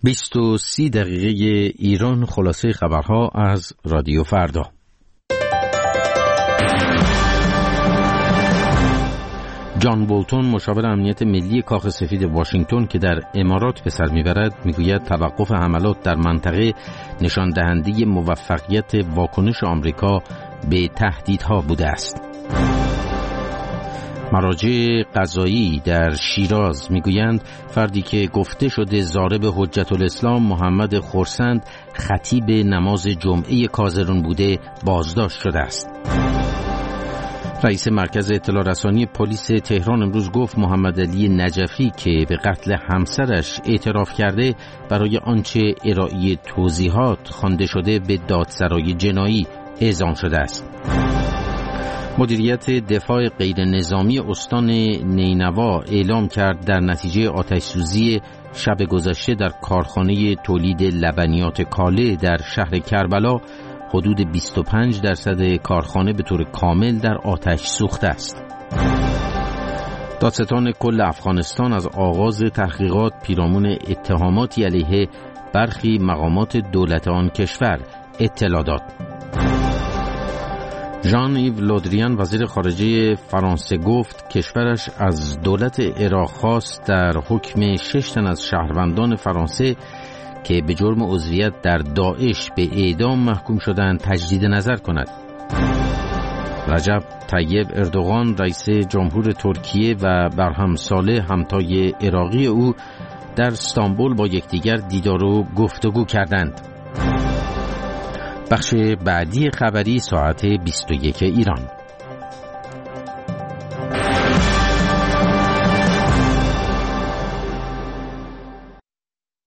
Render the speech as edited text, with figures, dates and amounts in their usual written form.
20:30 ایران. خلاصه خبرها از رادیو فردا. جان بولتون مشاور امنیت ملی کاخ سفید واشنگتن که در امارات به سر میبرد میگوید توقف حملات در منطقه نشان دهنده موفقیت واکنش آمریکا به تهدیدها بوده است. مراجع قضایی در شیراز میگویند فردی که گفته شده ضارب حجت الاسلام محمد خرسند خطیب نماز جمعه کازرون بوده بازداشت شده است. رئیس مرکز اطلاع رسانی پلیس تهران امروز گفت محمد علی نجفی که به قتل همسرش اعتراف کرده برای آنچه ارائه توضیحات خوانده شده به دادسرای جنایی اعزام شده است. مدیریت دفاع غیر نظامی استان نینوا اعلام کرد در نتیجه آتش‌سوزی شب گذشته در کارخانه تولید لبنیات کاله در شهر کربلا حدود 25% کارخانه به طور کامل در آتش سوخته است. دادستان کل افغانستان از آغاز تحقیقات پیرامون اتهاماتی علیه برخی مقامات دولت آن کشور اطلاع داد. ژان ایو لودریان وزیر خارجه فرانسه گفت کشورش از دولت عراق خواست در حکم 6 تن از شهروندان فرانسه که به جرم عضویت در داعش به اعدام محکوم شدند تجدید نظر کند. رجب طیب اردوغان رئیس جمهور ترکیه و برهم صالح همتای عراقی او در استانبول با یکدیگر دیدار و گفتگو کردند. بخش بعدی خبری ساعت 21 ایران.